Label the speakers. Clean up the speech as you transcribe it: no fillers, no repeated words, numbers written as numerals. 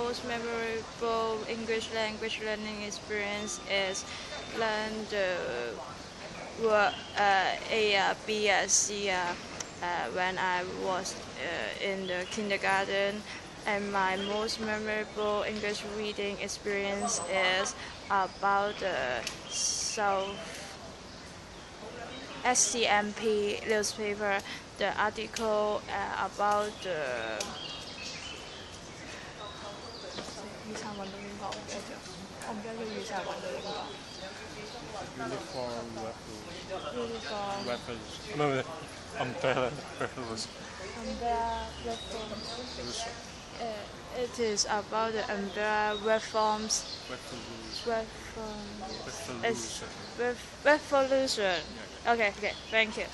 Speaker 1: most memorable English language learning experience is learn the word A, B, C when I was in the kindergarten. And my most memorable English reading experience is about the South SCMP newspaper, the article about the 雨伞運動點講？我唔記得咗，我唔記得咗雨傘運動點講。
Speaker 2: Uniform
Speaker 1: Uniform
Speaker 2: weapons. No, umbrella weapons.
Speaker 1: umbrella reforms. It is about the umbrella reforms.
Speaker 2: Revolution.
Speaker 1: Reforms. It's revolution. Okay, thank you.